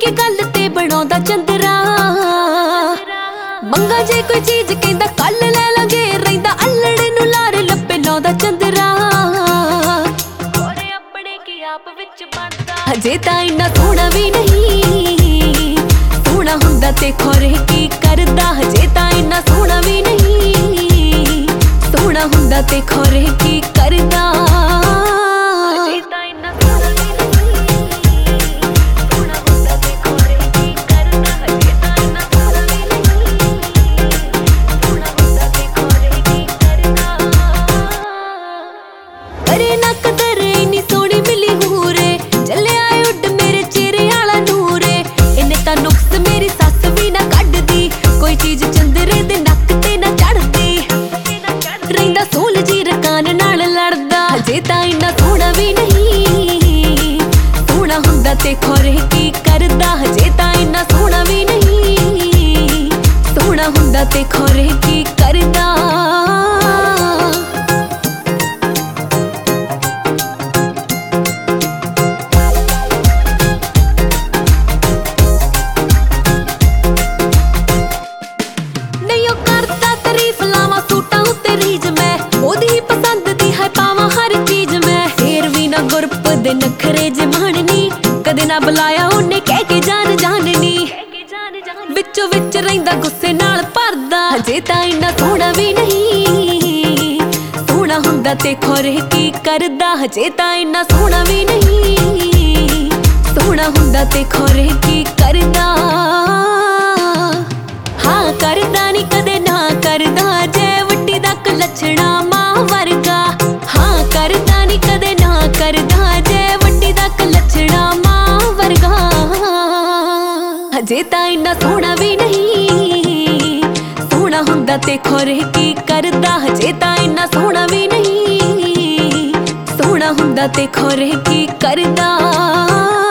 ਇਹ ਗੱਲ ਤੇ ਬਣਾਉਂਦਾ ਚੰਦਰਾ। ਮੰਗਾ ਜੇ ਕੋਈ ਚੀਜ਼ ਕਹਿੰਦਾ ਕੱਲ ਲੈ ਲਾਂਗੇ, ਰਹਿੰਦਾ ਅਲੜੇ ਨੂੰ ਲਾਰੇ ਲੱਪੇ ਲਾਉਂਦਾ ਚੰਦਰਾ। ਹੋਰੇ ਆਪਣੇ ਕੀ ਆਪ ਵਿੱਚ ਬਣਦਾ, ਹਜੇ ਤਾਂ ਇੰਨਾ ਸੋਹਣਾ ਵੀ ਨਹੀਂ। ਸੋਹਣਾ ਹੁੰਦਾ ਤੇ ਖੋਰੇ ਕੀ ਕਰਦਾ, ਹਜੇ ਤਾਂ ਇੰਨਾ ਸੋਹਣਾ ਵੀ ਨਹੀਂ। ਸੋਹਣਾ ਹੁੰਦਾ ਤੇ ਖੋਰੇ ਕੀ ਕਰਦਾ। ਅਰੇ ਨਾ ਕਦਰ ਇੰਨੀ ਸੋਹਣੀ ਮਿਲੀ ਹੂਰੇ, ਚੱਲਿਆ ਉੱਡ ਮੇਰੇ ਚਿਹਰੇ ਵਾਲਾ ਨੂਰੇ। ਇਹਨੇ ਤਾਂ ਨੁਕਸ ਮੇਰੀ ਸੱਸ ਵੀ ਨਾ ਕੱਢਦੀ, ਕੋਈ ਚੀਜ਼ ਚੰਦਰੇ ਦੇ ਨੱਕ ਤੇ ਨਾ ਚੜਦੀ। ਰਹਿੰਦਾ ਸੋਲ ਜੀ ਰਕਾਨ ਨਾਲ ਲੜਦਾ, ਹਜੇ ਤਾਂ ਇੰਨਾ ਸੋਹਣਾ ਵੀ ਨਹੀਂ। ਸੋਹਣਾ ਹੁੰਦਾ ਤੇ ਖੋਰੇ ਕੀ ਕਰਦਾ, ਹਜੇ ਤਾਂ ਇੰਨਾ ਸੋਹਣਾ ਵੀ ਨਹੀਂ। ਸੋਹਣਾ ਹੁੰਦਾ ਤੇ ਖੋਰੇ ਕੀ ਕਰਦਾ। ਦੇ ਨਖਰੇ ਜਮਾਨਨੀ ਕਦੇ ਨਾ ਬੁਲਾਇਆ ਉਹਨੇ, ਕਹਿ ਕੇ ਜਾਨ ਜਾਨਨੀ। ਵਿੱਚੋਂ ਵਿੱਚ ਰਹਿੰਦਾ ਗੁੱਸੇ ਨਾਲ ਭਰਦਾ, ਹਜੇ ਤਾਂ ਇੰਨਾ ਸੋਹਣਾ ਵੀ ਨਹੀਂ। ਸੋਹਣਾ ਹੁੰਦਾ ਤੇ ਖੋਰੇ ਕੀ ਕਰਦਾ, ਹਜੇ ਤਾਂ ਇੰਨਾ ਸੋਹਣਾ ਵੀ ਨਹੀਂ। ਸੋਹਣਾ ਹੁੰਦਾ ਤੇ ਖੋਰੇ ਕੀ ਕਰਦਾ। ਹਾਂ ਕਰਦਾ ਨੀ ਕਦੇ ਨਾ ਕਰਦਾ, ਜੇ ਵੱਡੀ ਦਾ ਲੱਛਣਾ ਮਾਂ ਵਰਗਾ। ਹਾਂ ਕਰਦਾ ਨੀ ਕਦੇ ਨਾ ਕਰਦਾ, ਜੇ ਵੱਡੀ ਦਾ ਲੱਛਣਾ ਮਾਂ ਵਰਗਾ। ਹਜੇ ਤਾਂ ਇੰਨਾ ਸੋਹਣਾ ਵੀ ਨਹੀਂ। ਸੋਹਣਾ ਹੁੰਦਾ ਤੇ ਖੋਰੇ ਕੀ ਕਰਦਾ, ਹਜੇ ਤਾਂ ਇੰਨਾ ਸੋਹਣਾ ਵੀ ਨਹੀਂ। ਸੋਹਣਾ ਹੁੰਦਾ ਤੇ ਖੋਰੇ ਕੀ ਕਰਦਾ।